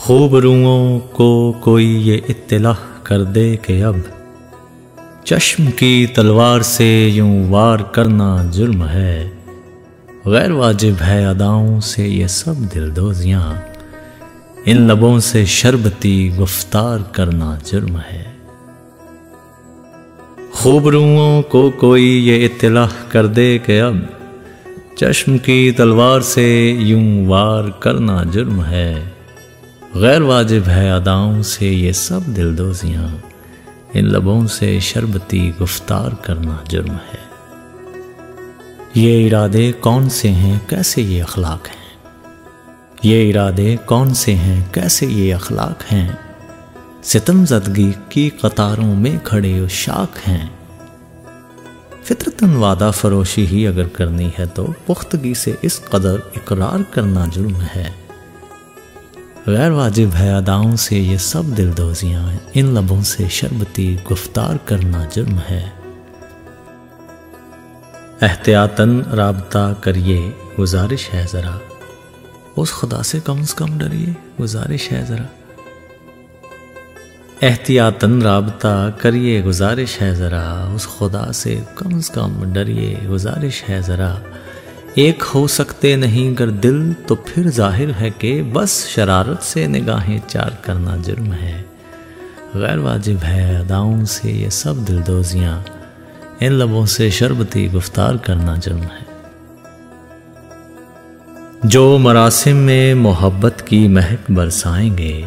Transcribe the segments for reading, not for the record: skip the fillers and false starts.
خوبروؤں کو کوئی یہ اطلاع کر دے کہ اب چشم کی تلوار سے یوں وار کرنا جرم ہے، غیر واجب ہے اداؤں سے یہ سب دلدوزیاں، ان لبوں سے شربتی گفتار کرنا جرم ہے۔ خوبروؤں کو کوئی یہ اطلاع کر دے کہ اب چشم کی تلوار سے یوں وار کرنا جرم ہے، غیر واجب ہے اداؤں سے یہ سب دلدوزیاں، ان لبوں سے شربتی گفتار کرنا جرم ہے۔ یہ ارادے کون سے ہیں کیسے یہ اخلاق ہیں، یہ ارادے کون سے ہیں کیسے یہ اخلاق ہیں، ستم زدگی کی قطاروں میں کھڑے عشاق ہیں۔ فطرتاً وعدہ فروشی ہی اگر کرنی ہے تو پختگی سے اس قدر اقرار کرنا جرم ہے، غیر واجب ہے اداؤں سے یہ سب دلدوزیاں، ان لبوں سے شربتی گفتار کرنا جرم ہے۔ احتیاطاً رابطہ کریے گزارش ہے ذرا، اس خدا سے کم از کم ڈریے گزارش ہے ذرا۔ احتیاطاً رابطہ کریے گزارش ہے ذرا، اس خدا سے کم از کم ڈریے گزارش ہے ذرا۔ ایک ہو سکتے نہیں گر دل تو پھر ظاہر ہے کہ بس شرارت سے نگاہیں چار کرنا جرم ہے، غیر واجب ہے اداؤں سے یہ سب دلدوزیاں، ان لبوں سے شربتی گفتار کرنا جرم ہے۔ جو مراسم میں محبت کی مہک برسائیں گے،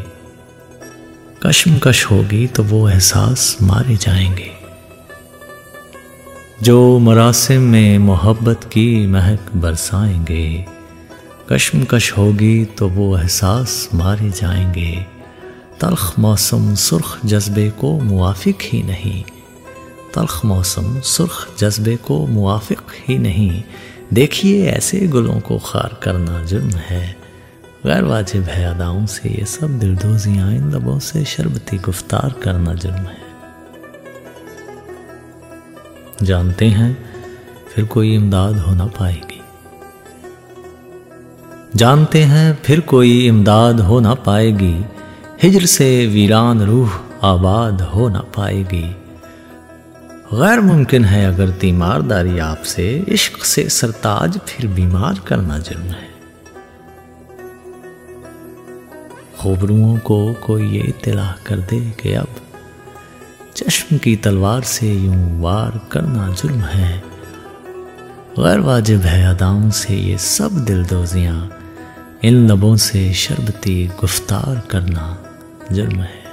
کشمکش ہوگی تو وہ احساس مارے جائیں گے۔ جو مراسم میں محبت کی مہک برسائیں گے، کشمکش ہوگی تو وہ احساس مارے جائیں گے۔ تلخ موسم سرخ جذبے کو موافق ہی نہیں، تلخ موسم سرخ جذبے کو موافق ہی نہیں، دیکھیے ایسے گلوں کو خار کرنا جرم ہے، غیر واجب ہے اداؤں سے یہ سب دلدوزیاں، ان لبوں سے شربتی گفتار کرنا جرم ہے۔ جانتے ہیں پھر کوئی امداد ہو نہ پائے گی، جانتے ہیں پھر کوئی امداد ہو نہ پائے گی، ہجر سے ویران روح آباد ہو نہ پائے گی، غیر ممکن ہے اگر تیمارداری آپ سے، عشق سے سرتاج پھر بیمار کرنا جرم ہے۔ خوبروؤں کو کوئی یہ اطلاع کر دے کہ اب چشم کی تلوار سے یوں وار کرنا جرم ہے، غیر واجب ہے اداؤں سے یہ سب دلدوزیاں، ان لبوں سے شربتی گفتار کرنا جرم ہے۔